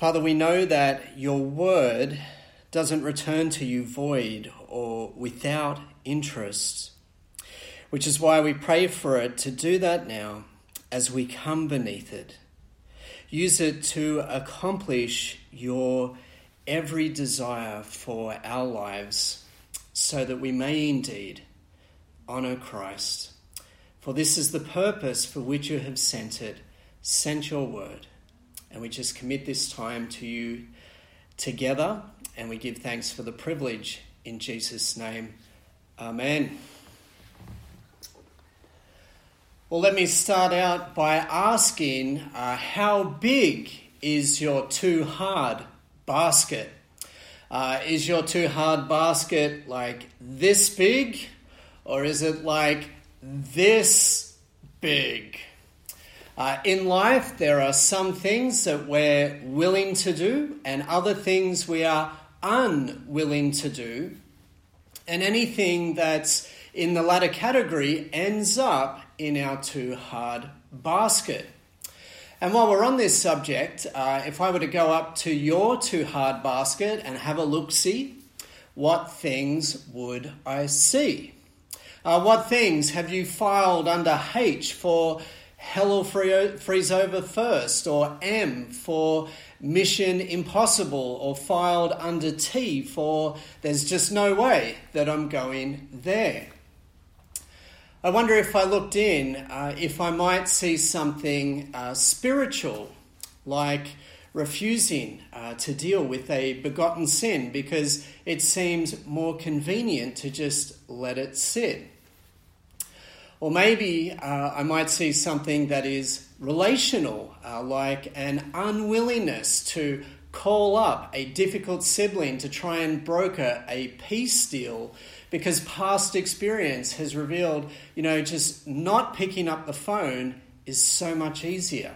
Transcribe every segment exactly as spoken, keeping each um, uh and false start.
Father, we know that your word doesn't return to you void or without interest, which is why we pray for it to do that now as we come beneath it. Use it to accomplish your every desire for our lives so that we may indeed honour Christ. For this is the purpose for which you have sent it, sent your word. And we just commit this time to you together, and we give thanks for the privilege in Jesus' name. Amen. Well, let me start out by asking, uh, how big is your too hard basket? Uh, is your too hard basket like this big, or is it like this big? Uh, in life, there are some things that we're willing to do and other things we are unwilling to do. And anything that's in the latter category ends up in our too hard basket. And while we're on this subject, uh, if I were to go up to your too hard basket and have a look-see, what things would I see? Uh, what things have you filed under H for Hell will freeze over first, or M for Mission Impossible, or filed under T for there's just no way that I'm going there? I wonder if I looked in, uh, if I might see something uh, spiritual, like refusing uh, to deal with a begotten sin because it seems more convenient to just let it sit. Or maybe uh, I might see something that is relational, uh, like an unwillingness to call up a difficult sibling to try and broker a peace deal because past experience has revealed, you know, just not picking up the phone is so much easier.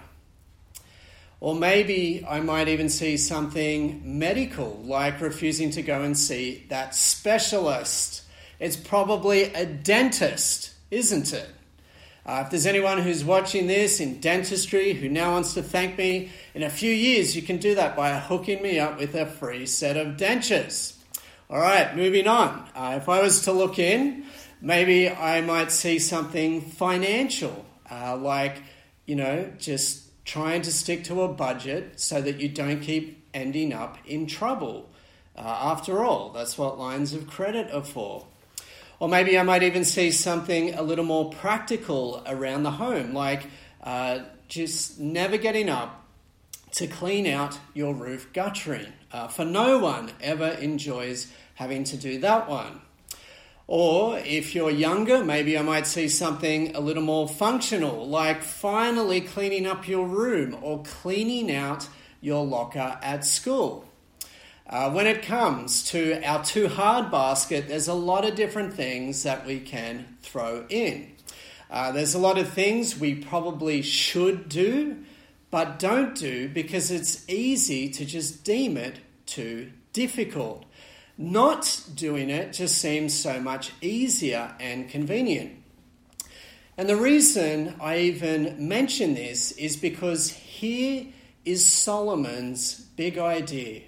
Or maybe I might even see something medical, like refusing to go and see that specialist. It's probably a dentist, isn't it? Uh, if there's anyone who's watching this in dentistry who now wants to thank me, in a few years you can do that by hooking me up with a free set of dentures. All right, moving on. Uh, if I was to look in, maybe I might see something financial, uh, like, you know, just trying to stick to a budget so that you don't keep ending up in trouble. Uh, after all, that's what lines of credit are for. Or maybe I might even see something a little more practical around the home, like uh, just never getting up to clean out your roof guttering. Uh, for no one ever enjoys having to do that one. Or if you're younger, maybe I might see something a little more functional, like finally cleaning up your room or cleaning out your locker at school. Uh, when it comes to our too hard basket, there's a lot of different things that we can throw in. Uh, there's a lot of things we probably should do, but don't do because it's easy to just deem it too difficult. Not doing it just seems so much easier and convenient. And the reason I even mention this is because here is Solomon's big idea.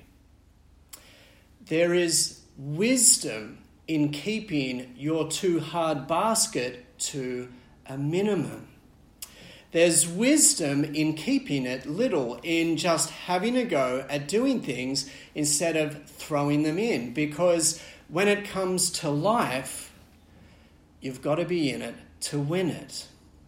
There is wisdom in keeping your too hard basket to a minimum. There's wisdom in keeping it little, in just having a go at doing things instead of throwing them in. Because when it comes to life, you've got to be in it to win it.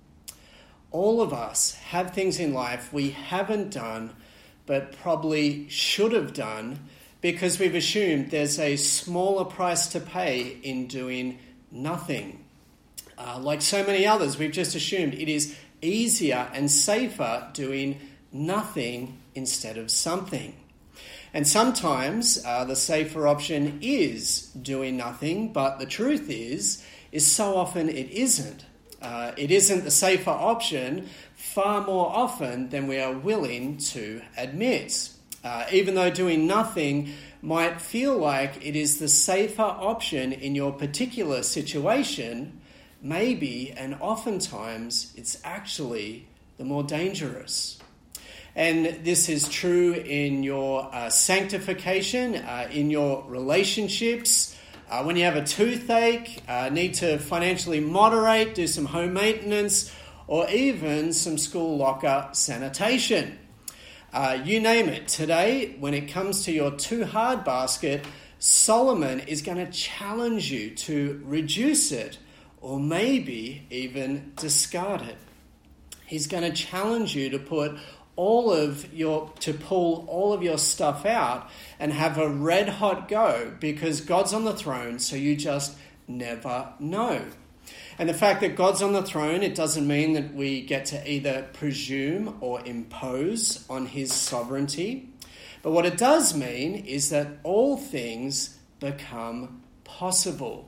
All of us have things in life we haven't done, but probably should have done, because we've assumed there's a smaller price to pay in doing nothing. Uh, like so many others, we've just assumed it is easier and safer doing nothing instead of something. And sometimes uh, the safer option is doing nothing, but the truth is, is so often it isn't. Uh, it isn't the safer option far more often than we are willing to admit. Uh, even though doing nothing might feel like it is the safer option in your particular situation, maybe and oftentimes it's actually the more dangerous. And this is true in your uh, sanctification, uh, in your relationships. Uh, when you have a toothache, uh, need to financially moderate, do some home maintenance, or even some school locker sanitation. Uh, you name it. Today, when it comes to your too hard basket, Solomon is going to challenge you to reduce it or maybe even discard it. He's going to challenge you to put all of your to pull all of your stuff out and have a red hot go, because God's on the throne, so you just never know. And the fact that God's on the throne, it doesn't mean that we get to either presume or impose on his sovereignty. But what it does mean is that all things become possible.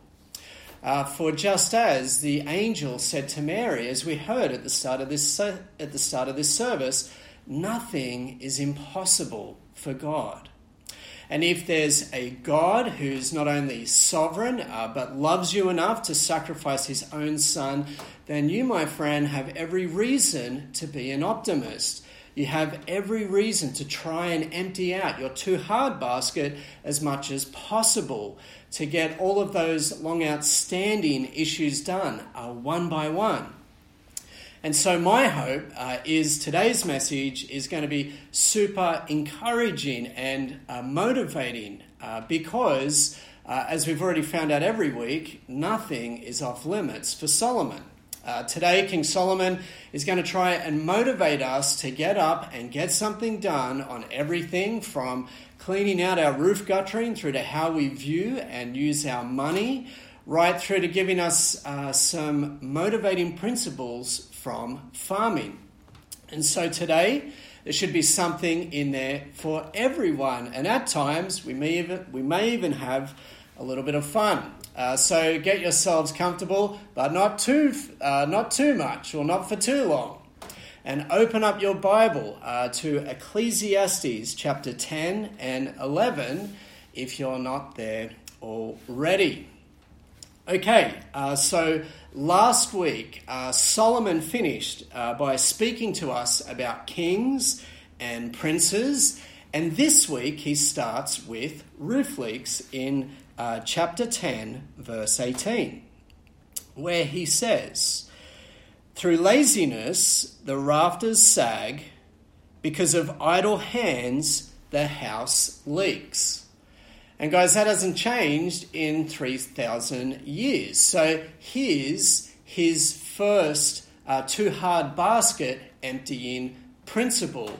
Uh, for just as the angel said to Mary, as we heard at the start of this at the start of this service, nothing is impossible for God. And if there's a God who's not only sovereign, uh, but loves you enough to sacrifice his own son, then you, my friend, have every reason to be an optimist. You have every reason to try and empty out your too hard basket as much as possible to get all of those long outstanding issues done uh, one by one. And so my hope uh, is today's message is going to be super encouraging and uh, motivating uh, because, uh, as we've already found out every week, nothing is off limits for Solomon. Uh, today, King Solomon is going to try and motivate us to get up and get something done on everything from cleaning out our roof guttering through to how we view and use our money, right through to giving us uh, some motivating principles from farming. And so today, there should be something in there for everyone. And at times, we may even, we may even have a little bit of fun. Uh, so get yourselves comfortable, but not too, uh, not too much or not for too long. And open up your Bible uh, to Ecclesiastes chapter ten and eleven if you're not there already. Okay, uh, so last week uh, Solomon finished uh, by speaking to us about kings and princes, and this week he starts with roof leaks in uh, chapter ten, verse eighteen, where he says, "Through laziness the rafters sag, because of idle hands the house leaks." And guys, that hasn't changed in three thousand years. So here's his first uh, too hard basket emptying principle.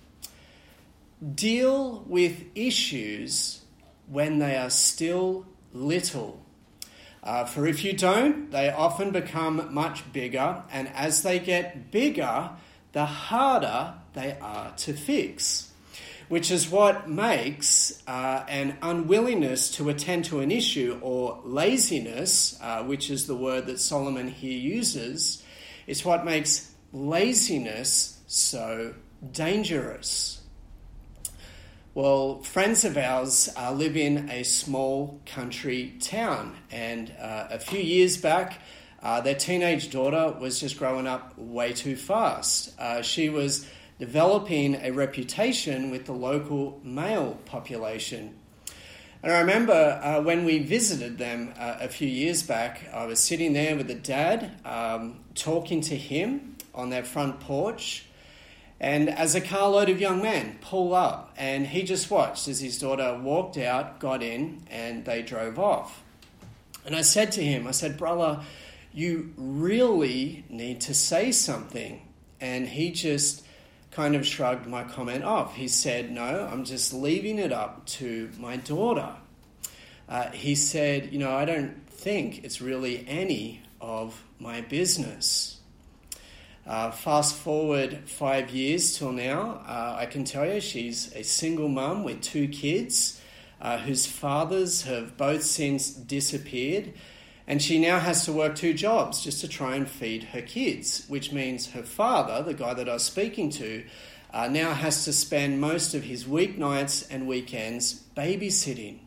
Deal with issues when they are still little. Uh, for if you don't, they often become much bigger, and as they get bigger, the harder they are to fix, which is what makes uh, an unwillingness to attend to an issue, or laziness, uh, which is the word that Solomon here uses, is what makes laziness so dangerous. Well, friends of ours uh, live in a small country town, and uh, a few years back, uh, their teenage daughter was just growing up way too fast. Uh, she was developing a reputation with the local male population. And I remember uh, when we visited them uh, a few years back, I was sitting there with the dad, um, talking to him on their front porch, and as a carload of young men pull up, and he just watched as his daughter walked out, got in, and they drove off. And I said to him, I said, "Brother, you really need to say something." And he just kind of shrugged my comment off. He said, "No, I'm just leaving it up to my daughter." Uh, he said, "You know, I don't think it's really any of my business." Uh, fast forward five years till now, uh, I can tell you she's a single mum with two kids uh, whose fathers have both since disappeared, and she now has to work two jobs just to try and feed her kids, which means her father, the guy that I was speaking to, uh, now has to spend most of his weeknights and weekends babysitting,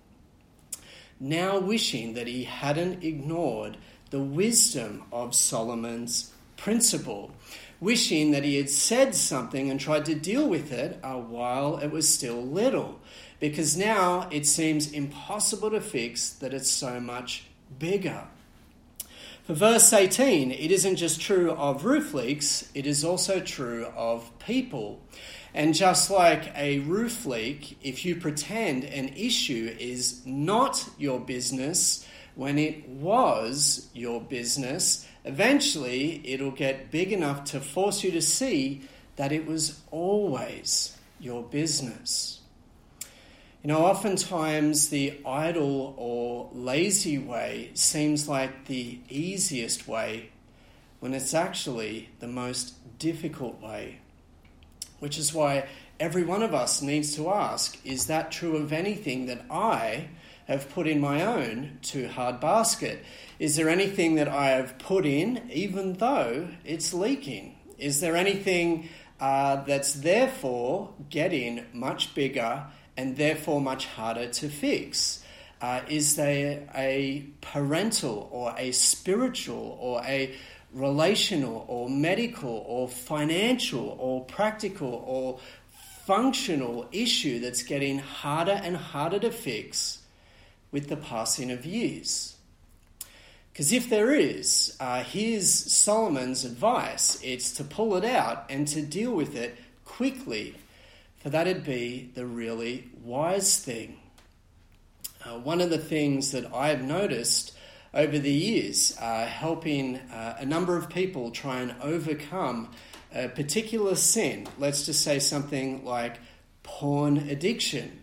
now wishing that he hadn't ignored the wisdom of Solomon's principle, wishing that he had said something and tried to deal with it uh, while it was still little, because now it seems impossible to fix that it's so much bigger. For verse eighteen, it isn't just true of roof leaks, it is also true of people. And just like a roof leak, if you pretend an issue is not your business when it was your business, eventually it'll get big enough to force you to see that it was always your business. You know, oftentimes the idle or lazy way seems like the easiest way when it's actually the most difficult way. Which is why every one of us needs to ask, is that true of anything that I have put in my own too-hard basket? Is there anything that I have put in even though it's leaking? Is there anything uh, that's therefore getting much bigger and therefore much harder to fix? Uh, is there a parental or a spiritual or a relational or medical or financial or practical or functional issue that's getting harder and harder to fix with the passing of years? Because if there is, uh, here's Solomon's advice. It's to pull it out and to deal with it quickly, for that'd be the really wise thing. Uh, one of the things that I've noticed over the years, uh, helping uh, a number of people try and overcome a particular sin, let's just say something like porn addiction,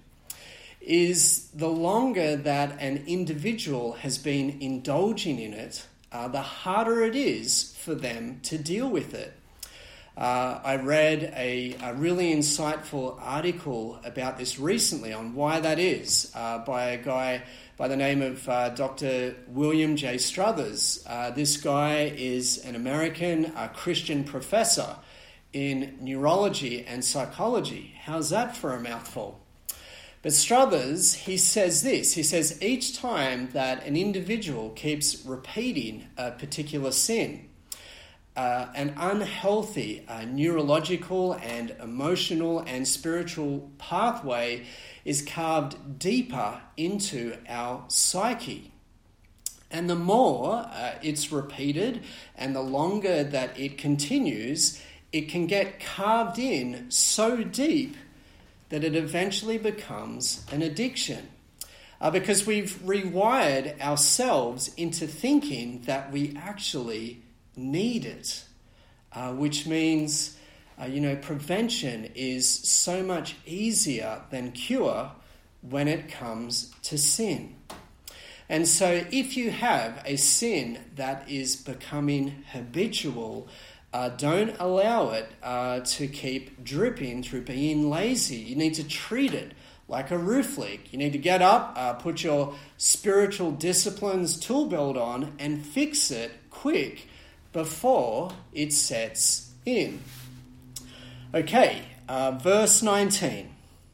is the longer that an individual has been indulging in it, uh, the harder it is for them to deal with it. Uh, I read a, a really insightful article about this recently on why that is uh, by a guy by the name of uh, Doctor William J. Struthers. Uh, this guy is an American uh, Christian professor in neurology and psychology. How's that for a mouthful? But Struthers, he says this. He says each time that an individual keeps repeating a particular sin, Uh, an unhealthy uh, neurological and emotional and spiritual pathway is carved deeper into our psyche. And the more uh, it's repeated and the longer that it continues, it can get carved in so deep that it eventually becomes an addiction. Uh, because we've rewired ourselves into thinking that we actually need it, uh, which means, uh, you know, prevention is so much easier than cure when it comes to sin. And so if you have a sin that is becoming habitual, uh, don't allow it uh, to keep dripping through being lazy. You need to treat it like a roof leak. You need to get up, uh, put your spiritual disciplines tool belt on and fix it quick before it sets in. Okay, uh, verse nineteen.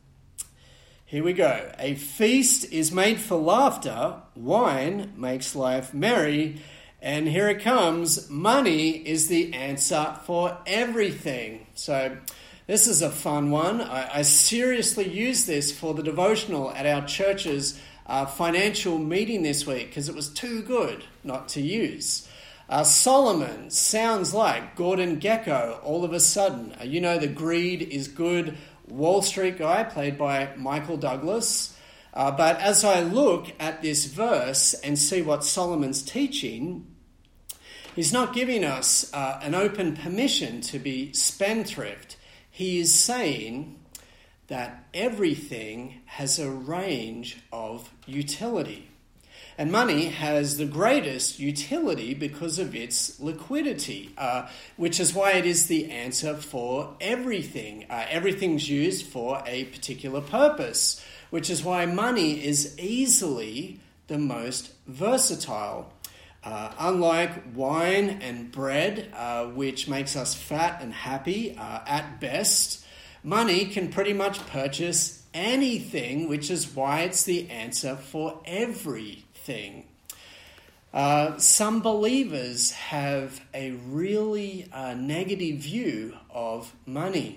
Here we go. A feast is made for laughter, wine makes life merry, and here it comes, money is the answer for everything. So this is a fun one. I, I seriously used this for the devotional at our church's uh, financial meeting this week because it was too good not to use. Uh, Solomon sounds like Gordon Gekko all of a sudden. Uh, you know, the greed is good Wall Street guy played by Michael Douglas. Uh, but as I look at this verse and see what Solomon's teaching, he's not giving us uh, an open permission to be spendthrift. He is saying that everything has a range of utility. And money has the greatest utility because of its liquidity, uh, which is why it is the answer for everything. Uh, everything's used for a particular purpose, which is why money is easily the most versatile. Uh, unlike wine and bread, uh, which makes us fat and happy uh, at best, money can pretty much purchase anything, which is why it's the answer for everything. Thing. Uh, some believers have a really uh, negative view of money.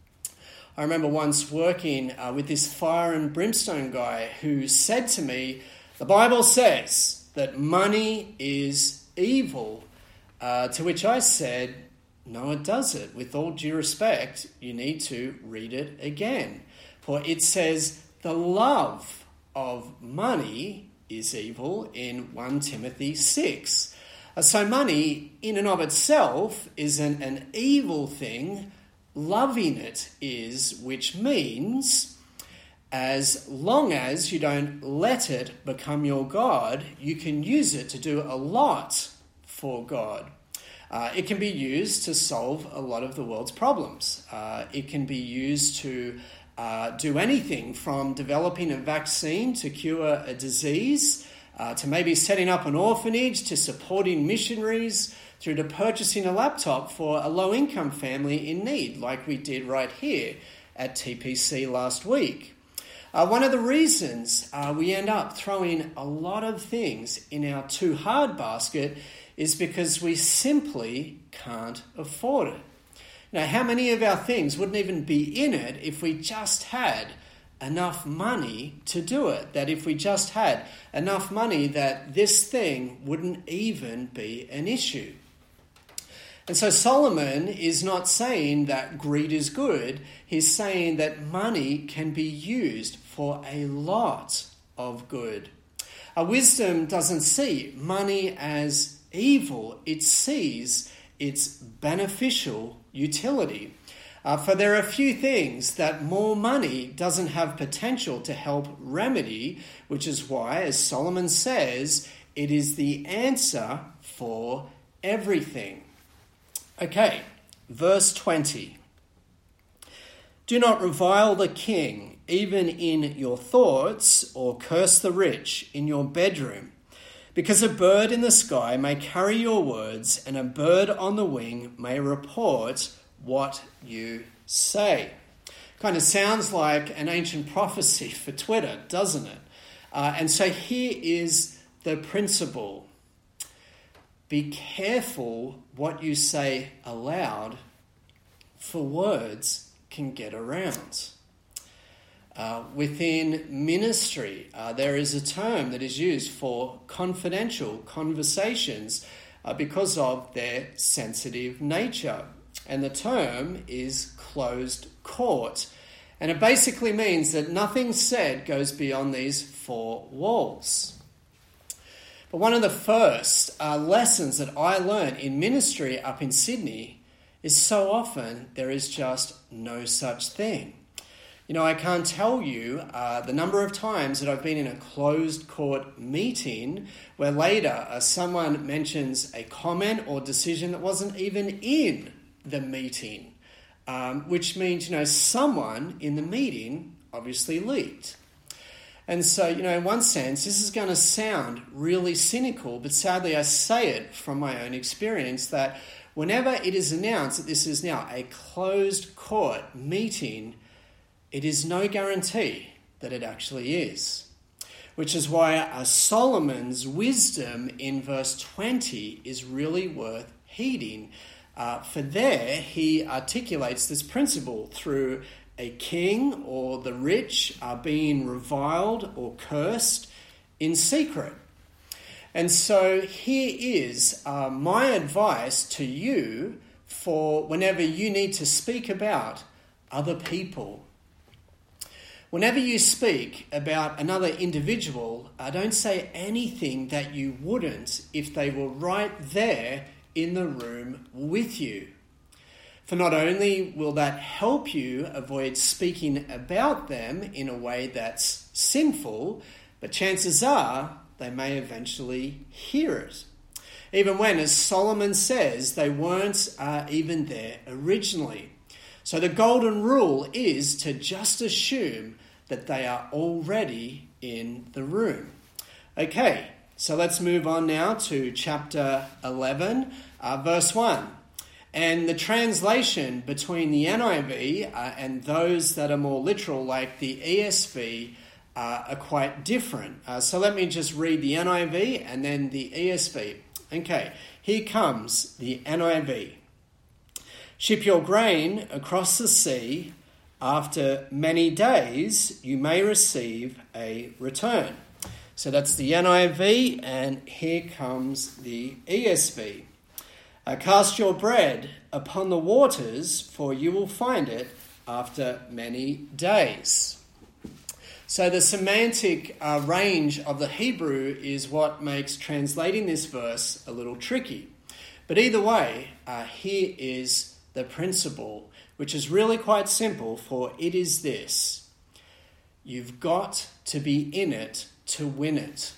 I remember once working uh, with this fire and brimstone guy who said to me, the Bible says that money is evil, uh, to which I said, no, it doesn't. With all due respect, you need to read it again. For it says the love of money is evil in First Timothy six. Uh, so money in and of itself isn't an evil thing. Loving it is, which means as long as you don't let it become your God, you can use it to do a lot for God. Uh, it can be used to solve a lot of the world's problems. Uh, it can be used to uh, do anything from developing a vaccine to cure a disease, uh, to maybe setting up an orphanage, to supporting missionaries, through to purchasing a laptop for a low-income family in need, like we did right here at T P C last week. Uh, one of the reasons uh, we end up throwing a lot of things in our too hard basket is because we simply can't afford it. Now, how many of our things wouldn't even be in it if we just had enough money to do it? That if we just had enough money that this thing wouldn't even be an issue. And so Solomon is not saying that greed is good. He's saying that money can be used for a lot of good. Our wisdom doesn't see money as evil. It sees its beneficial utility. Uh, for there are few things that more money doesn't have potential to help remedy, which is why, as Solomon says, it is the answer for everything. Okay, verse twenty. Do not revile the king, even in your thoughts, or curse the rich in your bedroom, because a bird in the sky may carry your words, and a bird on the wing may report what you say. Kind of sounds like an ancient prophecy for Twitter, doesn't it? Uh, and so here is the principle. Be careful what you say aloud, for words can get around. Uh, within ministry, uh, there is a term that is used for confidential conversations uh, because of their sensitive nature. And the term is closed court. And it basically means that nothing said goes beyond these four walls. But one of the first uh, lessons that I learned in ministry up in Sydney is so often there is just no such thing. You know, I can't tell you uh, the number of times that I've been in a closed court meeting where later uh, someone mentions a comment or decision that wasn't even in the meeting, um, which means, you know, someone in the meeting obviously leaked. And so, you know, in one sense, this is going to sound really cynical, but sadly I say it from my own experience that whenever it is announced that this is now a closed court meeting, it is no guarantee that it actually is. Which is why uh, Solomon's wisdom in verse twenty is really worth heeding. Uh, for there he articulates this principle through a king or the rich are being reviled or cursed in secret. And so here is uh, my advice to you for whenever you need to speak about other people. Whenever you speak about another individual, uh, don't say anything that you wouldn't if they were right there in the room with you. For not only will that help you avoid speaking about them in a way that's sinful, but chances are they may eventually hear it. Even when, as Solomon says, they weren't uh, even there originally. So the golden rule is to just assume that they are already in the room. Okay, so let's move on now to chapter eleven, uh, verse one. And the translation between the N I V uh, and those that are more literal, like the E S V, uh, are quite different. Uh, so let me just read the N I V and then the E S V. Okay, here comes the N I V. Ship your grain across the sea. After many days, you may receive a return. So that's the N I V, and here comes the E S V. Uh, Cast your bread upon the waters, for you will find it after many days. So the semantic uh, range of the Hebrew is what makes translating this verse a little tricky. But either way, uh, here is the principle, which is really quite simple, for it is this: you've got to be in it to win it.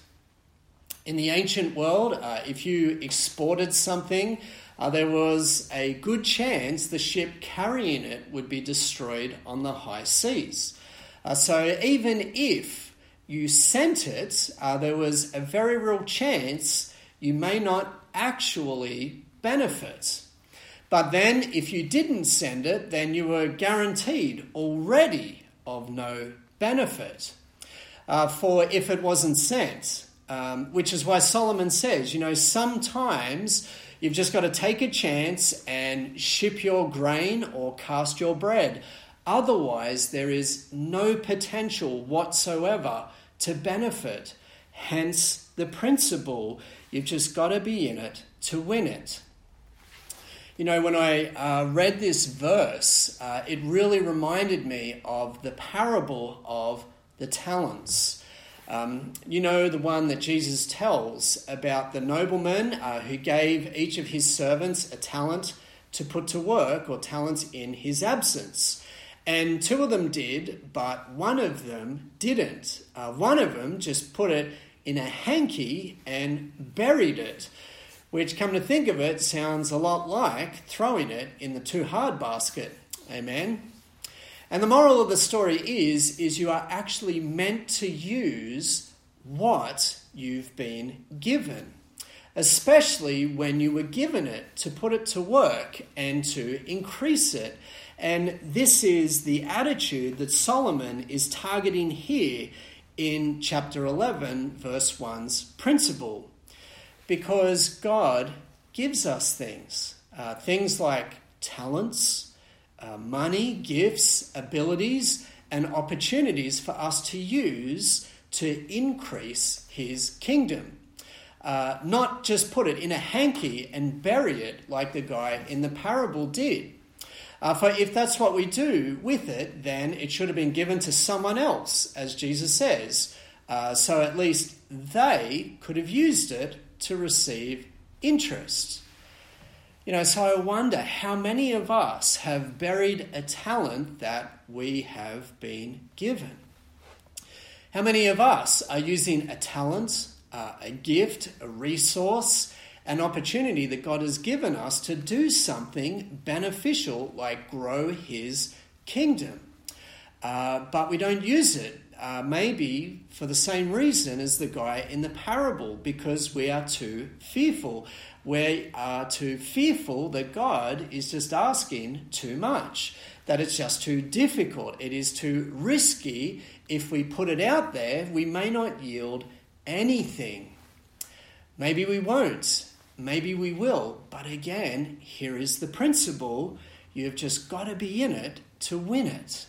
In the ancient world, uh, if you exported something, uh, there was a good chance the ship carrying it would be destroyed on the high seas. Uh, so even if you sent it, uh, there was a very real chance you may not actually benefit. But then if you didn't send it, then you were guaranteed already of no benefit. Uh, for if it wasn't sent, um, which is why Solomon says, you know, sometimes you've just got to take a chance and ship your grain or cast your bread. Otherwise, there is no potential whatsoever to benefit. Hence the principle, you've just got to be in it to win it. You know, when I uh, read this verse, uh, it really reminded me of the parable of the talents. Um, you know, the one that Jesus tells about the nobleman uh, who gave each of his servants a talent to put to work, or talents in his absence. And two of them did, but one of them didn't. Uh, one of them just put it in a hanky and buried it, which, come to think of it, sounds a lot like throwing it in the too hard basket. Amen? And the moral of the story is, is you are actually meant to use what you've been given, especially when you were given it to put it to work and to increase it. And this is the attitude that Solomon is targeting here in chapter eleven, verse one's principle. Because God gives us things, uh, things like talents, uh, money, gifts, abilities, and opportunities for us to use to increase his kingdom. Uh, not just put it in a hanky and bury it like the guy in the parable did. Uh, for if that's what we do with it, then it should have been given to someone else, as Jesus says. Uh, so at least they could have used it to receive interest. You know, so I wonder how many of us have buried a talent that we have been given. How many of us are using a talent, uh, a gift, a resource, an opportunity that God has given us to do something beneficial, like grow his kingdom. Uh, but we don't use it, uh, maybe for the same reason as the guy in the parable, because we are too fearful. We are too fearful that God is just asking too much, that it's just too difficult. It is too risky. If we put it out there, we may not yield anything. Maybe we won't. Maybe we will. But again, here is the principle. You've just got to be in it to win it.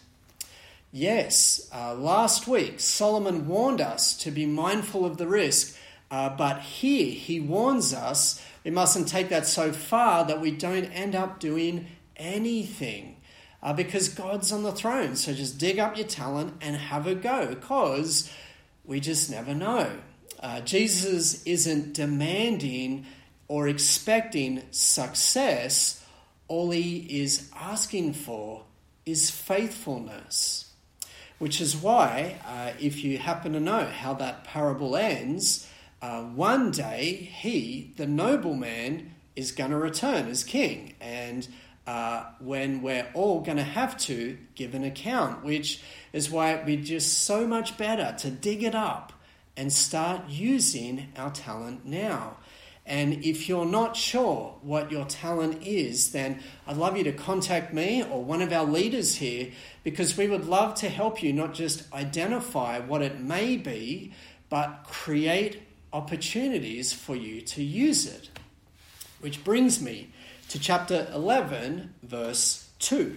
Yes, uh, last week Solomon warned us to be mindful of the risk, uh, but here he warns us we mustn't take that so far that we don't end up doing anything, uh, because God's on the throne. So just dig up your talent and have a go, because we just never know. Uh, Jesus isn't demanding or expecting success. All he is asking for is faithfulness. Which is why, uh, if you happen to know how that parable ends, uh, one day he, the nobleman, is going to return as king. And uh, when we're all going to have to give an account, which is why it'd be just so much better to dig it up and start using our talent now. And if you're not sure what your talent is, then I'd love you to contact me or one of our leaders here, because we would love to help you not just identify what it may be, but create opportunities for you to use it. Which brings me to chapter eleven, verse two.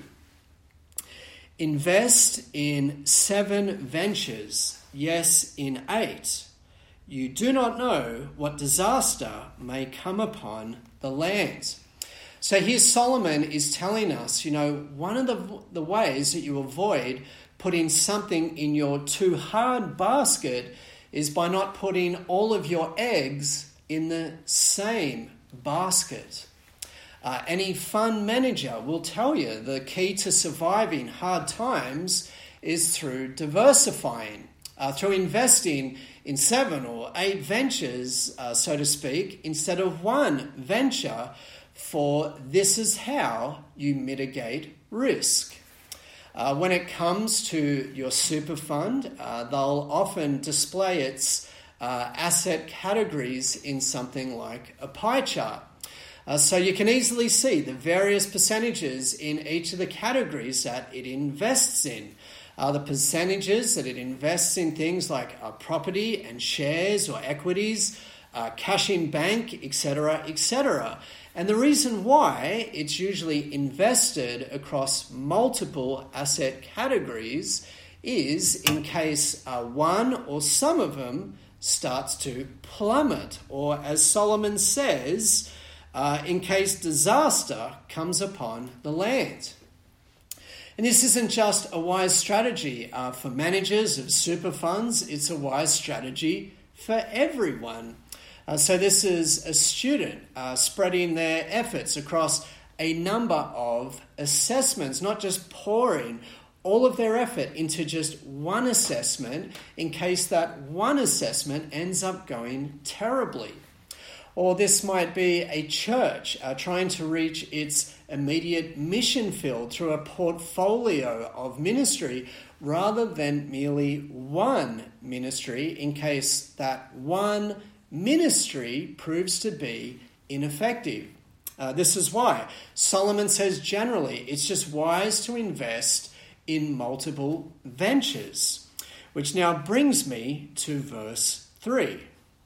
Invest in seven ventures, yes, in eight. You do not know what disaster may come upon the land. So here Solomon is telling us, you know, one of the, the ways that you avoid putting something in your too hard basket is by not putting all of your eggs in the same basket. Uh, any fund manager will tell you the key to surviving hard times is through diversifying, uh, through investing in seven or eight ventures, uh, so to speak, instead of one venture, for this is how you mitigate risk. Uh, when it comes to your super fund, uh, they'll often display its uh, asset categories in something like a pie chart. Uh, so you can easily see the various percentages in each of the categories that it invests in. Uh, the percentages that it invests in things like uh, property and shares or equities, uh, cash in bank, et cetera, et cetera. And the reason why it's usually invested across multiple asset categories is in case uh, one or some of them starts to plummet, or as Solomon says, uh, in case disaster comes upon the land. And this isn't just a wise strategy uh, for managers of super funds, it's a wise strategy for everyone. Uh, so this is a student uh, spreading their efforts across a number of assessments, not just pouring all of their effort into just one assessment in case that one assessment ends up going terribly. Or this might be a church uh, trying to reach its immediate mission field through a portfolio of ministry rather than merely one ministry in case that one ministry proves to be ineffective. Uh, this is why Solomon says generally it's just wise to invest in multiple ventures, which now brings me to verse three.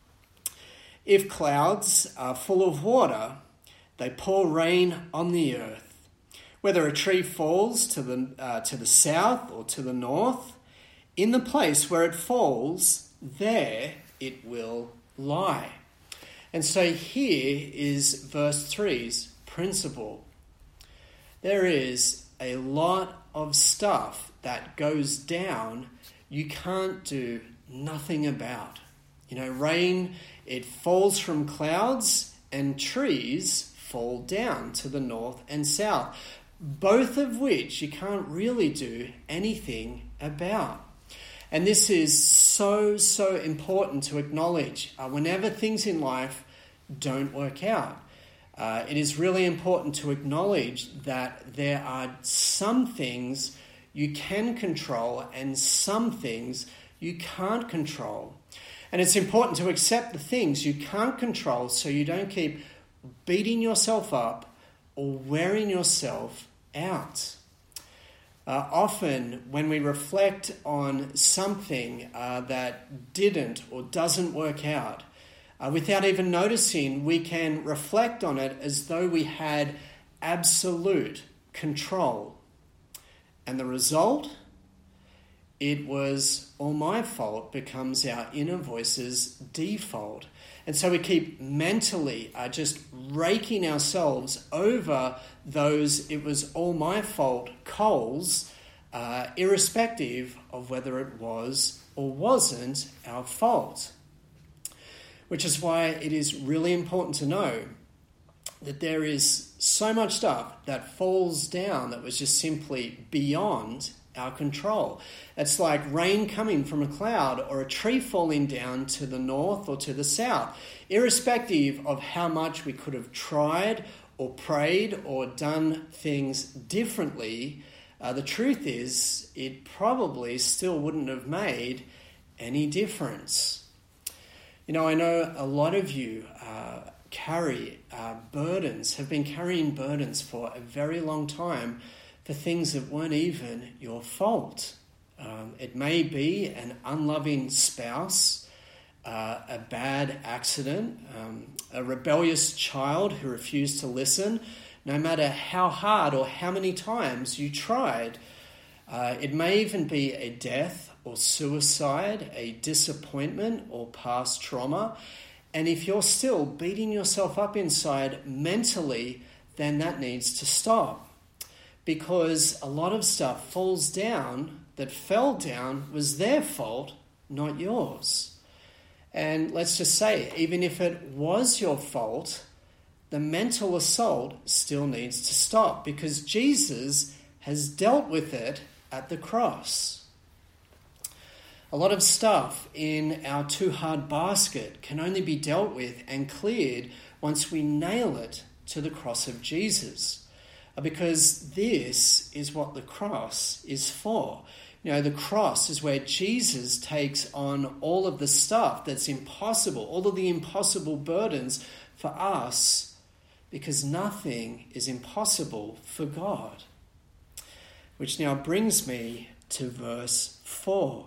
If clouds are full of water, they pour rain on the earth. Whether a tree falls to the uh, to the south or to the north, in the place where it falls, there it will lie. And so here is verse three's principle. There is a lot of stuff that goes down you can't do nothing about. You know, rain, it falls from clouds, and trees fall down to the north and south, both of which you can't really do anything about. And this is so, so important to acknowledge uh, whenever things in life don't work out. Uh, it is really important to acknowledge that there are some things you can control and some things you can't control. And it's important to accept the things you can't control so you don't keep beating yourself up or wearing yourself out. Uh, often when we reflect on something uh, that didn't or doesn't work out, uh, without even noticing, we can reflect on it as though we had absolute control. And the result? It was all my fault becomes our inner voice's default. And so we keep mentally uh, just raking ourselves over those it was all my fault coals, uh, irrespective of whether it was or wasn't our fault. Which is why it is really important to know that there is so much stuff that falls down that was just simply beyond our control. It's like rain coming from a cloud or a tree falling down to the north or to the south. Irrespective of how much we could have tried or prayed or done things differently, uh, the truth is it probably still wouldn't have made any difference. You know, I know a lot of you uh, carry uh, burdens, have been carrying burdens for a very long time for things that weren't even your fault. Um, it may be an unloving spouse, uh, a bad accident, um, a rebellious child who refused to listen, no matter how hard or how many times you tried. Uh, it may even be a death or suicide, a disappointment or past trauma. And if you're still beating yourself up inside mentally, then that needs to stop. Because a lot of stuff falls down, that fell down, was their fault, not yours. And let's just say, even if it was your fault, the mental assault still needs to stop, because Jesus has dealt with it at the cross. A lot of stuff in our too hard basket can only be dealt with and cleared once we nail it to the cross of Jesus. Because this is what the cross is for. You know, the cross is where Jesus takes on all of the stuff that's impossible, all of the impossible burdens for us, because nothing is impossible for God. Which now brings me to verse four.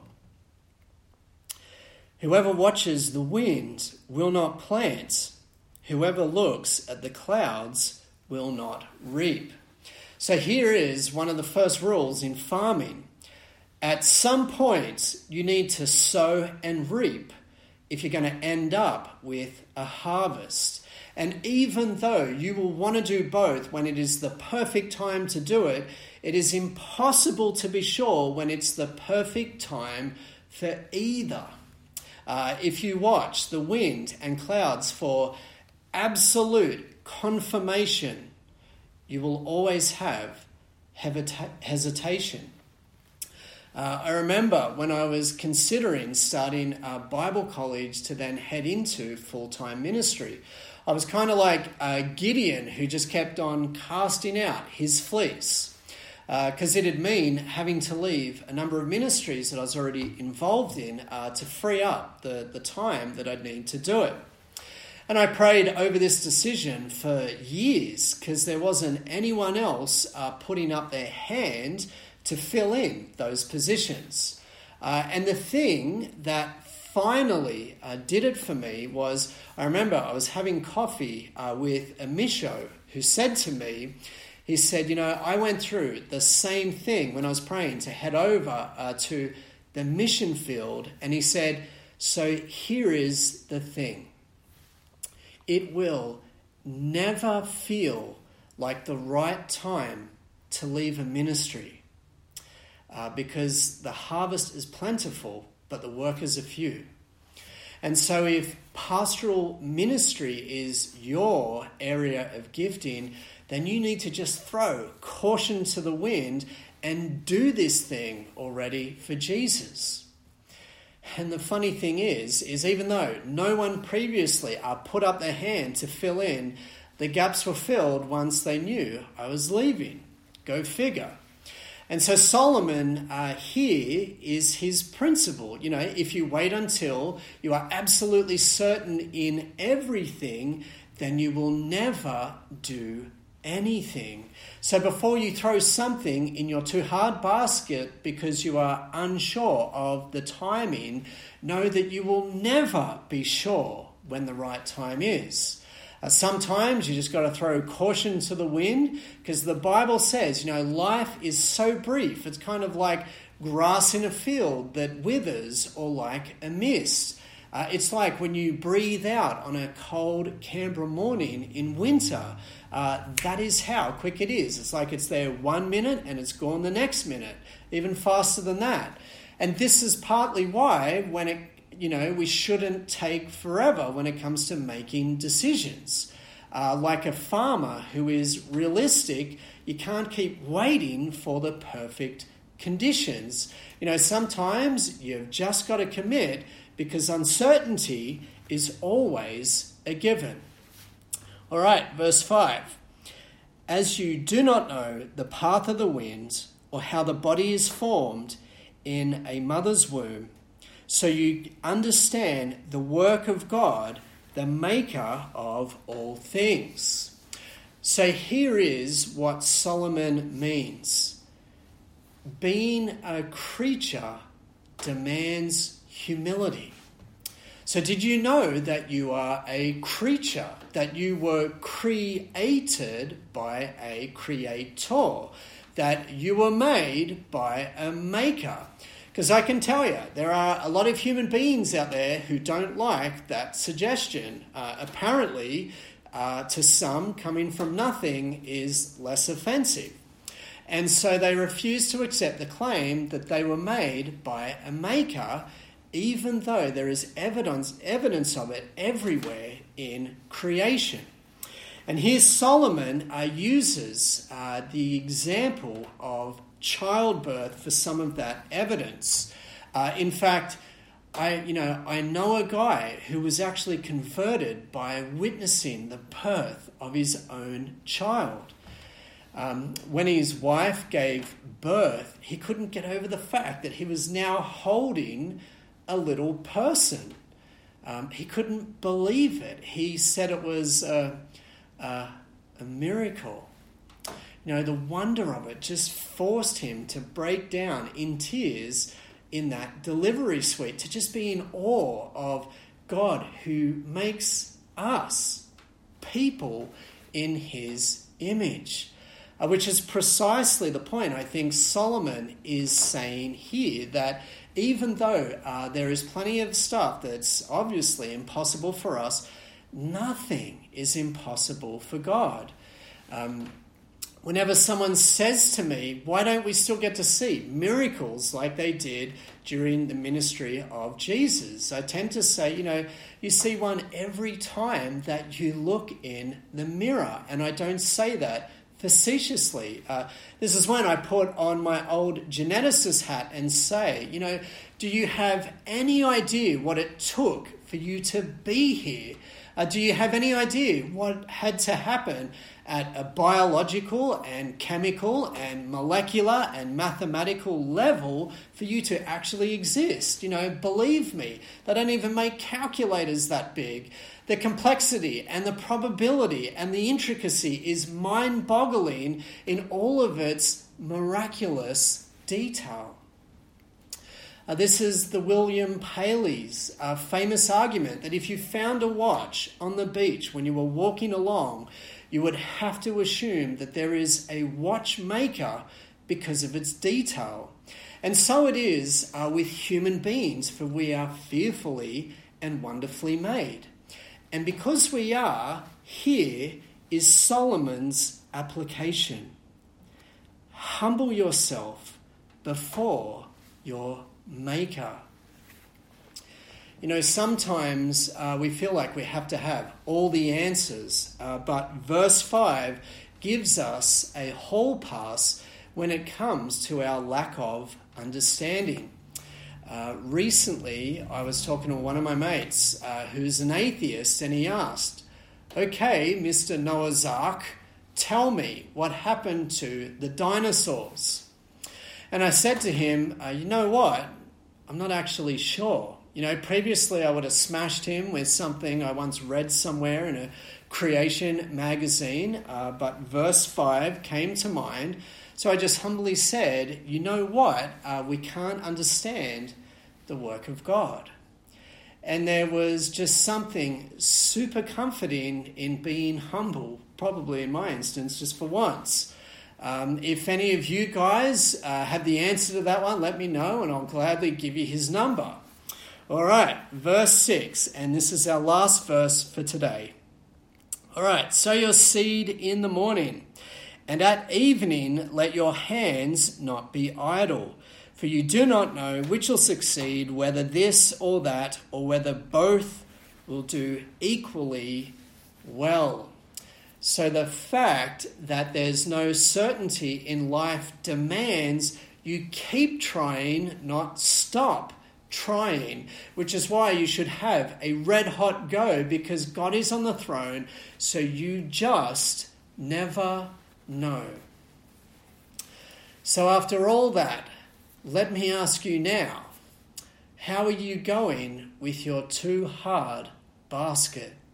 Whoever watches the wind will not plant. Whoever looks at the clouds will not reap. So here is one of the first rules in farming. At some point, you need to sow and reap if you're going to end up with a harvest. And even though you will want to do both when it is the perfect time to do it, it is impossible to be sure when it's the perfect time for either. Uh, if you watch the wind and clouds for absolute confirmation, you will always have hesitation. Uh, I remember when I was considering starting a Bible college to then head into full-time ministry, I was kind of like uh, Gideon, who just kept on casting out his fleece, because uh, it'd mean having to leave a number of ministries that I was already involved in uh, to free up the, the time that I'd need to do it. And I prayed over this decision for years, because there wasn't anyone else uh, putting up their hand to fill in those positions. Uh, and the thing that finally uh, did it for me was, I remember I was having coffee uh, with a Misho who said to me, he said, you know, I went through the same thing when I was praying to head over uh, to the mission field. And he said, so here is the thing. It will never feel like the right time to leave a ministry. Uh, because the harvest is plentiful, but the workers are few. And so if pastoral ministry is your area of gifting, then you need to just throw caution to the wind and do this thing already for Jesus. And the funny thing is, is even though no one previously uh, put up their hand to fill in, the gaps were filled once they knew I was leaving. Go figure. And so Solomon uh, here is his principle. You know, if you wait until you are absolutely certain in everything, then you will never do anything. So before you throw something in your too hard basket because you are unsure of the timing, know that you will never be sure when the right time is. Uh, sometimes you just got to throw caution to the wind, because the Bible says, you know, life is so brief. It's kind of like grass in a field that withers, or like a mist. Uh, it's like when you breathe out on a cold Canberra morning in winter. Uh, that is how quick it is. It's like it's there one minute and it's gone the next minute, even faster than that. And this is partly why when it You know, we shouldn't take forever when it comes to making decisions. Uh, like a farmer who is realistic, you can't keep waiting for the perfect conditions. You know, sometimes you've just got to commit, because uncertainty is always a given. All right, verse five. As you do not know the path of the wind, or how the body is formed in a mother's womb, so you understand the work of God the maker of all things. So here is what Solomon means. Being a creature demands humility. So did you know that you are a creature, that you were created by a creator, that you were made by a maker? Because I can tell you, there are a lot of human beings out there who don't like that suggestion. Uh, apparently, uh, to some, coming from nothing is less offensive. And so they refuse to accept the claim that they were made by a maker, even though there is evidence, evidence of it everywhere in creation. And here Solomon uh, uses uh, the example of childbirth for some of that evidence. Uh, in fact, I you know I know a guy who was actually converted by witnessing the birth of his own child. Um, when his wife gave birth, he couldn't get over the fact that he was now holding a little person. Um, he couldn't believe it. He said it was a, a, a miracle. You know, the wonder of it just forced him to break down in tears in that delivery suite, to just be in awe of God who makes us people in his image. Uh, which is precisely the point I think Solomon is saying here, that even though uh, there is plenty of stuff that's obviously impossible for us, nothing is impossible for God. Um, whenever someone says to me, why don't we still get to see miracles like they did during the ministry of Jesus? I tend to say, you know, you see one every time that you look in the mirror. And I don't say that facetiously. Uh, this is when I put on my old geneticist hat and say, you know, do you have any idea what it took for you to be here? Uh, do you have any idea what had to happen at a biological and chemical and molecular and mathematical level for you to actually exist? You know, believe me, they don't even make calculators that big. The complexity and the probability and the intricacy is mind-boggling in all of its miraculous detail. Uh, this is the William Paley's uh, famous argument that if you found a watch on the beach when you were walking along, you would have to assume that there is a watchmaker because of its detail. And so it is uh, with human beings, for we are fearfully and wonderfully made. And because we are, here is Solomon's application. Humble yourself before your Maker. You know, sometimes uh, we feel like we have to have all the answers, uh, but verse five gives us a hall pass when it comes to our lack of understanding. Uh, recently, I was talking to one of my mates uh, who's an atheist, and he asked, okay, Mister Noah's Ark, tell me what happened to the dinosaurs. And I said to him, uh, you know what? I'm not actually sure. You know, previously I would have smashed him with something I once read somewhere in a creation magazine, uh, but verse five came to mind. So I just humbly said, you know what? Uh, we can't understand the work of God. And there was just something super comforting in being humble, probably in my instance, just for once. Um, if any of you guys uh, have the answer to that one, let me know and I'll gladly give you his number. All right, verse six, and this is our last verse for today. All right, sow your seed in the morning, and at evening let your hands not be idle, for you do not know which will succeed, whether this or that, or whether both will do equally well. So the fact that there's no certainty in life demands you keep trying, not stop trying, which is why you should have a red hot go, because God is on the throne, so you just never know. So after all that, let me ask you now, how are you going with your too hard basket?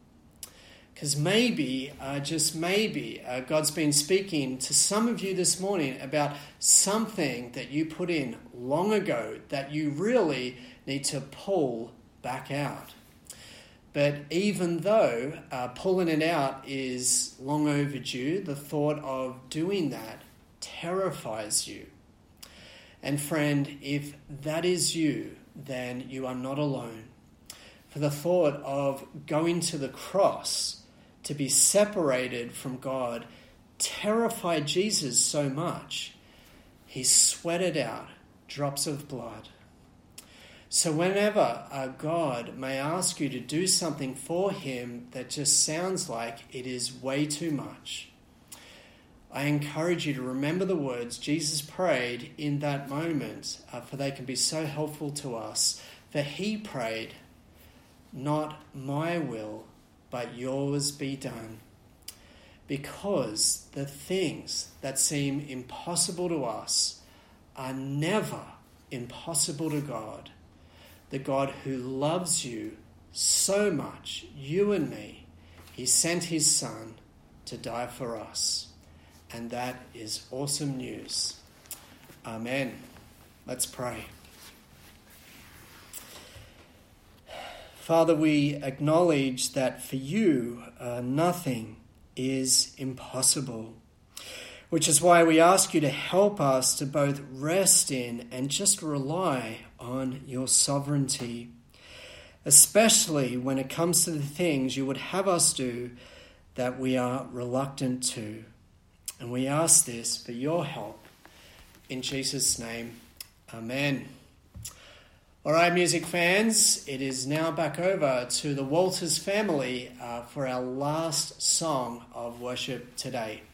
Because maybe, uh, just maybe, uh, God's been speaking to some of you this morning about something that you put in long ago that you really need to pull back out. But even though uh, pulling it out is long overdue, the thought of doing that terrifies you. And friend, if that is you, then you are not alone. For the thought of going to the cross to be separated from God terrified Jesus so much, he sweated out drops of blood. So whenever uh, God may ask you to do something for him that just sounds like it is way too much, I encourage you to remember the words Jesus prayed in that moment, uh, for they can be so helpful to us. For he prayed, "Not my will, but yours be done." Because the things that seem impossible to us are never impossible to God. The God who loves you so much, you and me, he sent his son to die for us. And that is awesome news. Amen. Let's pray. Father, we acknowledge that for you, uh, nothing is impossible, which is why we ask you to help us to both rest in and just rely on your sovereignty, especially when it comes to the things you would have us do that we are reluctant to. And we ask this for your help. In Jesus' name, amen. All right, music fans, it is now back over to the Walters family uh, for our last song of worship today.